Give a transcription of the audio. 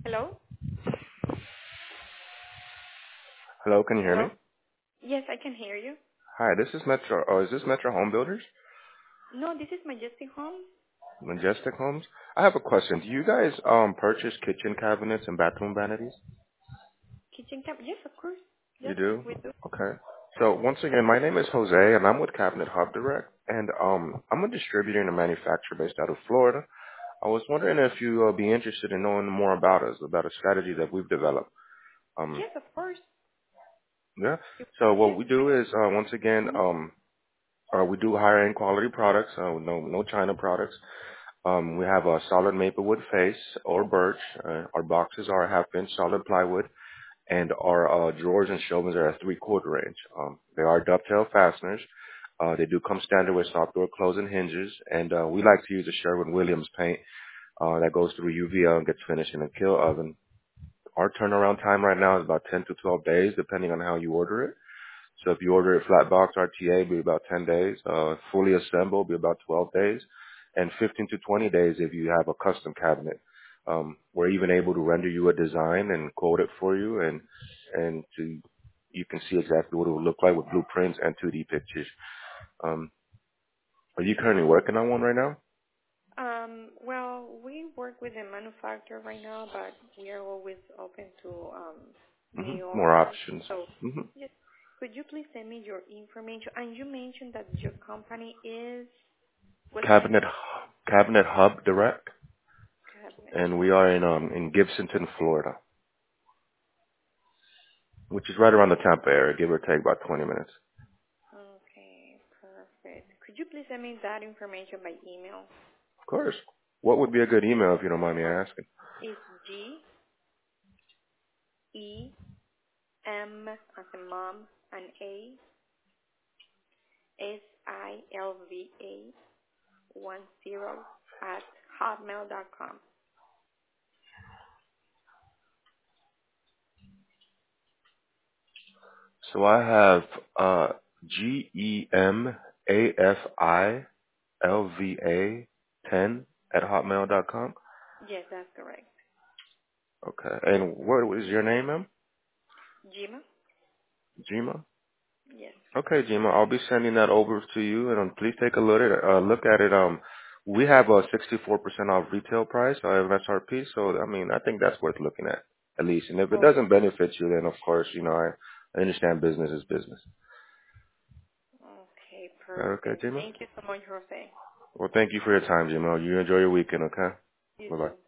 Hello? Hello, can you hear me? Hello? Yes, I can hear you. Hi, this is Metro. Is this Metro Home Builders? No, this is Majestic Home. Majestic Homes? I have a question. Do you guys purchase kitchen cabinets and bathroom vanities? Kitchen cap. Yes, of course. You Yes, do? we do. Okay. So once again, my name is Jose, and I'm with Cabinet Hub Direct, and I'm a distributor and a manufacturer based out of Florida. I was wondering if you be interested in knowing more about us, about a strategy that we've developed. Um, Yes, of course. yeah. So what Yes. we do is once again, Mm-hmm. we do higher end quality products, no China products. We have a solid maplewood face or birch. Our boxes are half-inch solid plywood, and our drawers and shelvings are at three-quarter inch. They are dovetail fasteners. They do come standard with soft door closing hinges, and we like to use a Sherwin-Williams paint that goes through UVL and gets finished in a kill oven. Our turnaround time right now is about 10 to 12 days, depending on how you order it. So if you order it flat box RTA, it'll be about 10 days. Fully assembled, will be about 12 days. And 15 to 20 days if you have a custom cabinet. We're even able to render you a design and quote it for you and you can see exactly what it will look like with blueprints and 2D pictures. Um, are you currently working on one right now? Well, we work with a manufacturer right now, but we are always open to new More offers. options. So, hmm yes, could you please send me your information? And you mentioned that your company is, what's the name? Cabinet, Cabinet Hub Direct. Cabinet And we Hub. are in Gibsonton, Florida, which is right around the Tampa area, give or take about 20 minutes. Okay, perfect. Could you please send me that information by email? Of course. What would be a good email if you don't mind me asking? It's GEM as in mom and ASILVA 10 at hotmail.com. So I have GEMAFILVA 10 at hotmail.com. Yes, that's correct. Okay. And what is your name, ma'am? Gima? Jima? Yes. Okay, Jima. I'll be sending that over to you, and please take a look at it. We have a 64% off retail price, MSRP. So I mean, I think that's worth looking at least. And if it Oh, doesn't benefit you, then of course, I understand business is business. okay, Okay, perfect. Jima. Thank you so much, Jose. Well, thank you for your time, Jima. You enjoy your weekend. Okay. You Bye bye. too.